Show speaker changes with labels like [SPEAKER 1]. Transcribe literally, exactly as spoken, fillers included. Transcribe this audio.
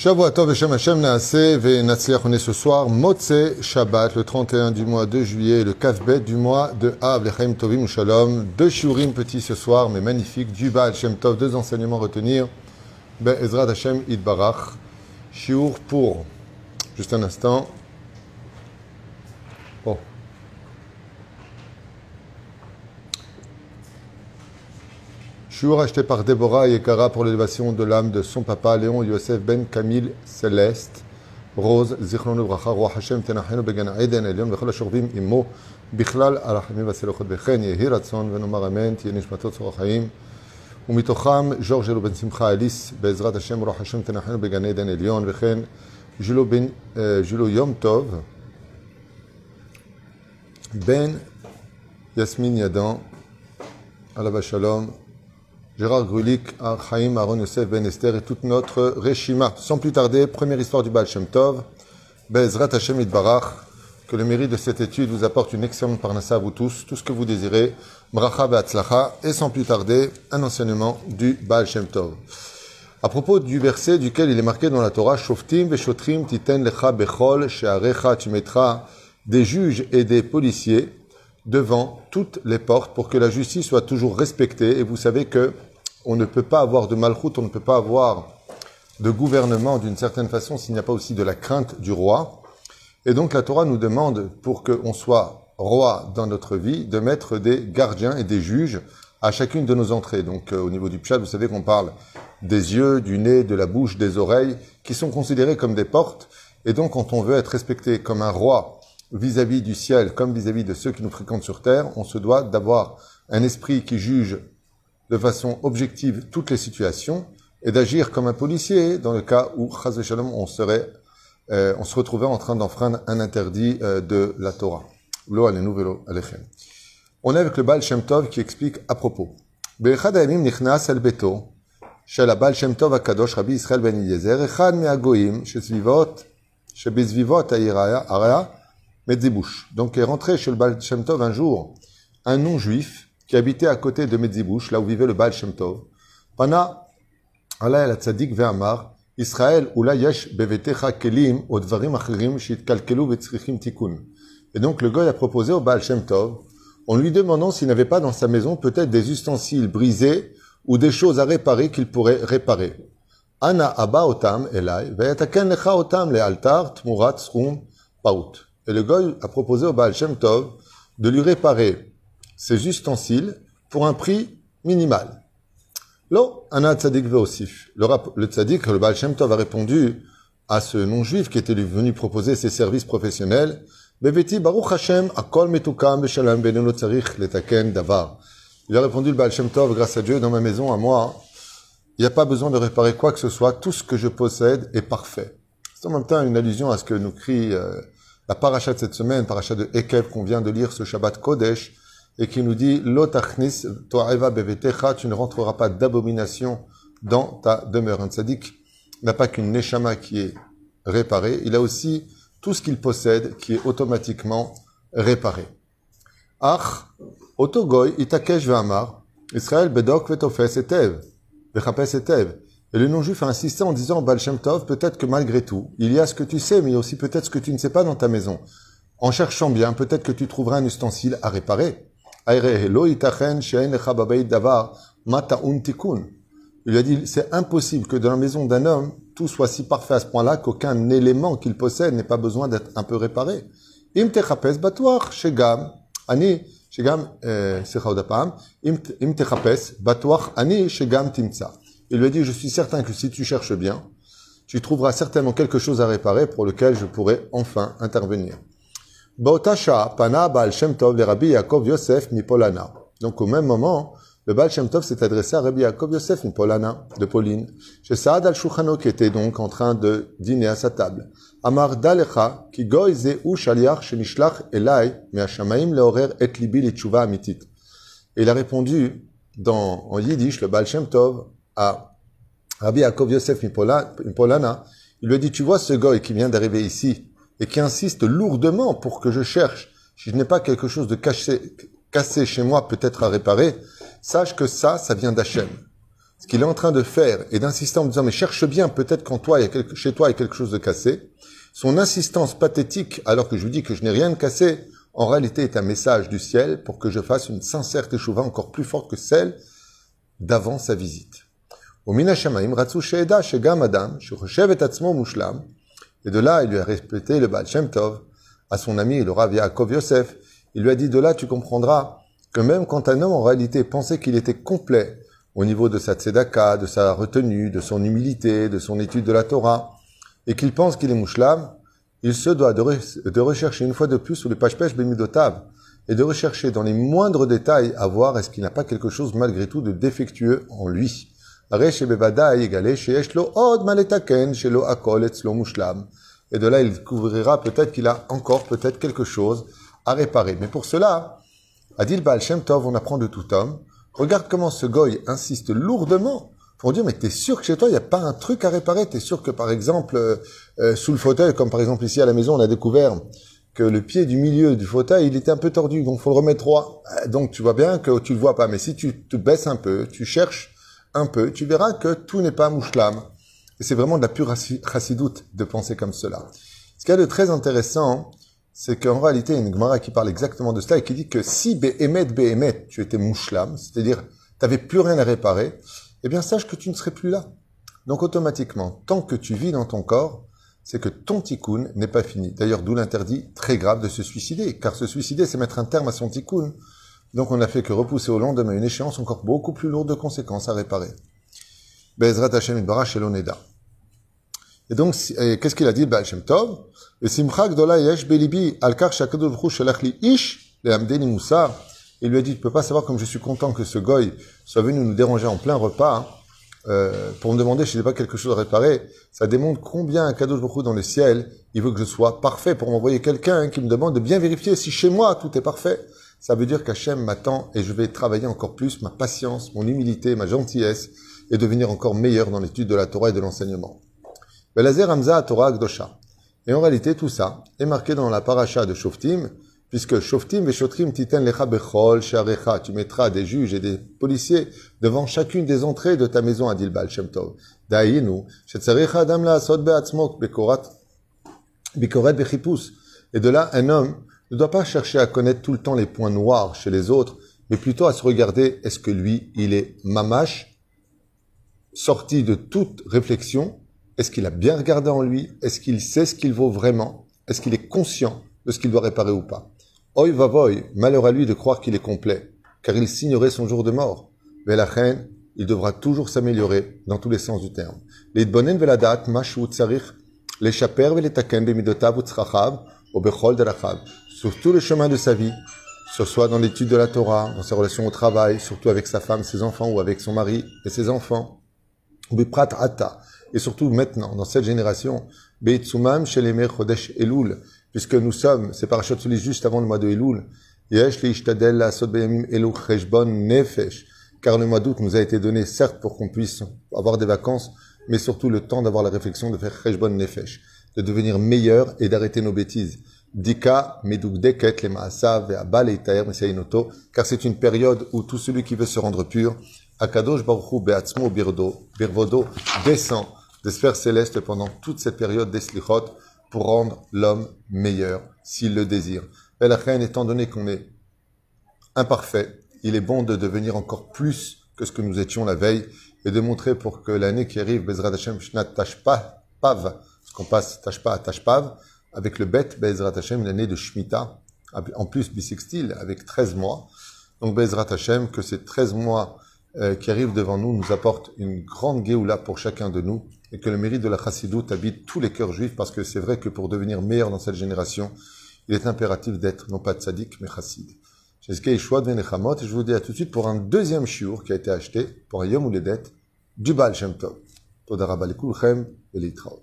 [SPEAKER 1] Shavua Tov Hashem Hashem Naaseh Ve'Natzliach. On est ce soir, Motzei Shabbat, le trente et un du mois de juillet, le Kafbet du mois de Av, Lechaim Tovim Shalom. Deux shiurim petits ce soir, mais magnifiques, du Baal Shem Tov, deux enseignements à retenir. Be'ezrat Hashem Yitbarach. Shiur pour, juste un instant. Bon. Shiur acheté par Déborah et Ekara pour l'élévation de l'âme de son papa, Léon Yosef Ben Camille Céleste, Rose, Zichron Ubracha, Roi Hashem, Tenachenu Began Eden, Elion, Vechol HaShorvim, Imo, Bichlal, Arachimim, Vaselochot Bechen, Yehi Ratzon, Venomar Amen, Tiye Nishmatot Tzorachayim, ומתוכם ג'ורג' אלו בן שמחה אליס, בעזרת השם רוח השם תנחנו בגן עדן עליון, וכן ז'ילו בן ז'ילו יום טוב, בן יסמין ידן, עליו השלום, Gérard Grulik, Chaim, Aaron Yosef, Ben Esther et toute notre Reshima. Sans plus tarder, première histoire du Baal Shem Tov, Be'ezrat Hashem Yitbarach, que le mérite de cette étude vous apporte une excellente parnassa à vous tous, tout ce que vous désirez, Bracha Be'atzlacha, et sans plus tarder, un enseignement du Baal Shem Tov. À propos du verset duquel il est marqué dans la Torah, Shoftim ve'shotrim titen lecha bechol she'arecha, tu mettras des juges et des policiers devant toutes les portes pour que la justice soit toujours respectée. Et vous savez que on ne peut pas avoir de malchoute, on ne peut pas avoir de gouvernement d'une certaine façon s'il n'y a pas aussi de la crainte du roi. Et donc la Torah nous demande, pour qu'on soit roi dans notre vie, de mettre des gardiens et des juges à chacune de nos entrées. Donc euh, au niveau du pshat, vous savez qu'on parle des yeux, du nez, de la bouche, des oreilles, qui sont considérés comme des portes. Et donc quand on veut être respecté comme un roi vis-à-vis du ciel, comme vis-à-vis de ceux qui nous fréquentent sur terre, on se doit d'avoir un esprit qui juge de façon objective toutes les situations et d'agir comme un policier dans le cas où, chas v'shalom, on serait, euh, on se retrouvait en train d'enfreindre un interdit euh, de la Torah. Lo alenu velo alechem. On est avec le Baal Shem Tov qui explique à propos. Be'echad ha'yamim nichnas el beto shel ha'Baal Shem Tov hakadosh Rabbi Yisrael ben Eliezer echad me'agoyim shesvivot shebezvivot ha'area Medzibouch. Donc est rentré chez le Baal Shem Tov un jour un non-juif qui habitait à côté de Medzibouch, là où vivait le Baal Shem Tov. Pana ala el tzadik ve'amar Israël ula yesh bevetecha kelim ou dvarim achirim shitkalkelu vetzrichim tikun. Et donc le gars a proposé au Baal Shem Tov, en lui demandant s'il n'avait pas dans sa maison peut-être des ustensiles brisés ou des choses à réparer qu'il pourrait réparer. Ana aba otam elai ve'yataken lecha otam le'altar tmurat srum paut. Et le goy a proposé au Baal Shem Tov de lui réparer ses ustensiles pour un prix minimal. Lo, ana tzadik ve'osif. Le, le tzadik, le Baal Shem Tov a répondu à ce non-juif qui était venu proposer ses services professionnels. Beveti baruch Hashem akol metukam b'shalom benenu tzarich letaken davar. Il a répondu le Baal Shem Tov, grâce à Dieu, dans ma maison, à moi, il n'y a pas besoin de réparer quoi que ce soit, tout ce que je possède est parfait. C'est en même temps une allusion à ce que nous crie euh, la paracha de cette semaine, paracha de Ekev qu'on vient de lire ce Shabbat Kodesh, et qui nous dit Lo tachnis to'eva bevetecha, tu ne rentreras pas d'abomination dans ta demeure. Un tzaddik n'a pas qu'une neshama qui est réparée, il a aussi tout ce qu'il possède qui est automatiquement réparé. Ach, otogoy itakesh ve'amar, Israël bedok vetofes etev, vechapes etev. Et le non-juif a insisté en disant, Baal Shem Tov, peut-être que malgré tout, il y a ce que tu sais, mais il y a aussi peut-être ce que tu ne sais pas dans ta maison. En cherchant bien, peut-être que tu trouveras un ustensile à réparer. Il lui a dit, c'est impossible que dans la maison d'un homme, tout soit si parfait à ce point-là qu'aucun élément qu'il possède n'ait pas besoin d'être un peu réparé. Im techapes batoach shegam, ani, shegam, secha odapam, im techapes batoach ani shegam timtsa. Il lui a dit, je suis certain que si tu cherches bien, tu trouveras certainement quelque chose à réparer pour lequel je pourrai enfin intervenir. Baotasha pana Baal Shem Tov le Rabbi Yaakov Yosef Mipolana. Donc au même moment, le Baal Shem Tov s'est adressé à Rabbi Yaakov Yosef Mipolana de Pauline, chez Saad al-Shulchano qui était donc en train de dîner à sa table. Amar dalecha ki goy ze u shaliach shenishlach elai me'ashamaim leorer et libi l'itshuva amitit. Et il a répondu dans en yiddish le Baal Shem Tov à Rabbi Yaakov Yosef Mipolana, il lui a dit, tu vois ce goy qui vient d'arriver ici et qui insiste lourdement pour que je cherche, si je n'ai pas quelque chose de caché, cassé chez moi, peut-être à réparer, sache que ça, ça vient d'Hachem. ce qu'il est en train de faire et d'insister en me disant mais cherche bien, peut-être qu'en toi, il y a quelque, chez toi, il y a quelque chose de cassé, son insistance pathétique alors que je lui dis que je n'ai rien de cassé, en réalité est un message du ciel pour que je fasse une sincère teshuva encore plus forte que celle d'avant sa visite. Et de là, il lui a répété le Baal Shem Tov à son ami le Rav Yaakov Yosef. Il lui a dit, de là, tu comprendras que même quand un homme en réalité pensait qu'il était complet au niveau de sa tzedaka, de sa retenue, de son humilité, de son étude de la Torah, et qu'il pense qu'il est mouchlam, il se doit de, re- de rechercher une fois de plus sous les pashpesh bemidotav et de rechercher dans les moindres détails à voir est-ce qu'il n'a pas quelque chose malgré tout de défectueux en lui. Et de là, il découvrira peut-être qu'il a encore peut-être quelque chose à réparer. Mais pour cela, a dit le Baal Shem Tov, on apprend de tout homme. Regarde comment ce goy insiste lourdement pour dire, mais t'es sûr que chez toi, il n'y a pas un truc à réparer? T'es sûr que, par exemple, euh, euh, sous le fauteuil, comme par exemple ici à la maison, on a découvert que le pied du milieu du fauteuil, il était un peu tordu, donc faut le remettre droit. Donc tu vois bien que tu le vois pas. Mais si tu te baisses un peu, tu cherches un peu, tu verras que tout n'est pas mouchlam. Et c'est vraiment de la pure chassidoute de penser comme cela. Ce qu'il y a de très intéressant, c'est qu'en réalité, il y a une Gemara qui parle exactement de cela et qui dit que si be'emet be'emet, tu étais mouchlam, c'est-à-dire tu n'avais plus rien à réparer, eh bien sache que tu ne serais plus là. Donc automatiquement, tant que tu vis dans ton corps, c'est que ton tikkun n'est pas fini. D'ailleurs, d'où l'interdit très grave de se suicider, car se suicider, c'est mettre un terme à son tikkun. Donc on n'a fait que repousser au lendemain une échéance encore beaucoup plus lourde de conséquences à réparer. Be'ezrat Hashem itbarach shelo neda. Et donc, et qu'est-ce qu'il a dit, le Baal Shem Tov? Le simcha gdola yesh belibi al kach shakadosh baruch hu shalach li ish le'amdeni musar. Il lui a dit, tu peux pas savoir comme je suis content que ce goy soit venu nous déranger en plein repas, hein, euh, pour me demander si j'ai pas quelque chose à réparer. Ça démontre combien un Kadosh Baruch Hu dans le ciel, il veut que je sois parfait pour m'envoyer quelqu'un hein, qui me demande de bien vérifier si chez moi tout est parfait. Ça veut dire qu'Hachem m'attend et je vais travailler encore plus ma patience, mon humilité, ma gentillesse et devenir encore meilleur dans l'étude de la Torah et de l'enseignement. Belazer Hamza Torah Akdosha. Et en réalité, tout ça est marqué dans la paracha de Shoftim, puisque Shoftim et Shotrim titen lecha bechol she'arecha, tu mettras des juges et des policiers devant chacune des entrées de ta maison, a dit le Baal Shem Tov. Da'inu, she'tzarecha adam la'asot be'atzmok bekorat, bikoret bechipus. Et de là, un homme ne doit pas chercher à connaître tout le temps les points noirs chez les autres, mais plutôt à se regarder, est-ce que lui, il est mamash, sorti de toute réflexion? Est-ce qu'il a bien regardé en lui? Est-ce qu'il sait ce qu'il vaut vraiment? Est-ce qu'il est conscient de ce qu'il doit réparer ou pas? Oy vavoy, malheur à lui de croire qu'il est complet, car il signerait son jour de mort. Velachen, il devra toujours s'améliorer dans tous les sens du terme. Leitbonen veladat, mashu tsarich, l'échaper veletaken bemidotav utzrachav, au bechol derachav. Sur tout le chemin de sa vie, que ce soit dans l'étude de la Torah, dans ses relations au travail, surtout avec sa femme, ses enfants, ou avec son mari et ses enfants. Ou biprat ata. Et surtout maintenant, dans cette génération, Beitsumam Shelemer Chodesh Elul, puisque nous sommes, c'est parachat Souli juste avant le mois de Elul, Yesh Leishtadel La'asot Beyamim Elu Cheshbon Nefesh, car le mois d'août nous a été donné, certes, pour qu'on puisse avoir des vacances, mais surtout le temps d'avoir la réflexion de faire Cheshbon Nefesh, de devenir meilleur et d'arrêter nos bêtises. Dika Medugdeket Le Maasav Ve'abal Eitaer Mesainoto, car c'est une période où tout celui qui veut se rendre pur, Akadosh Baruch Hu Be'atzmo Birdo, Birvodo, descend des sphères célestes pendant toute cette période des slichot pour rendre l'homme meilleur, s'il le désire. Et la reine, étant donné qu'on est imparfait, il est bon de devenir encore plus que ce que nous étions la veille et de montrer pour que l'année qui arrive, Bezrat Hashem, Shnat Tashpav, parce qu'on passe Tashpa à Tashpav, avec le Bet, Bezrat Hashem, l'année de Shemitah, en plus bisextile, avec treize mois. Donc Bezrat Hashem, que ces treize mois euh, qui arrivent devant nous nous apportent une grande Géoula pour chacun de nous, et que le mérite de la chassidoute habite tous les cœurs juifs, parce que c'est vrai que pour devenir meilleur dans cette génération, il est impératif d'être non pas tzaddik, mais chassid. Et je vous dis à tout de suite pour un deuxième shiur qui a été acheté pour un Yom Houledet du Baal Shem Tov. Toda rabba lekulchem et litraot.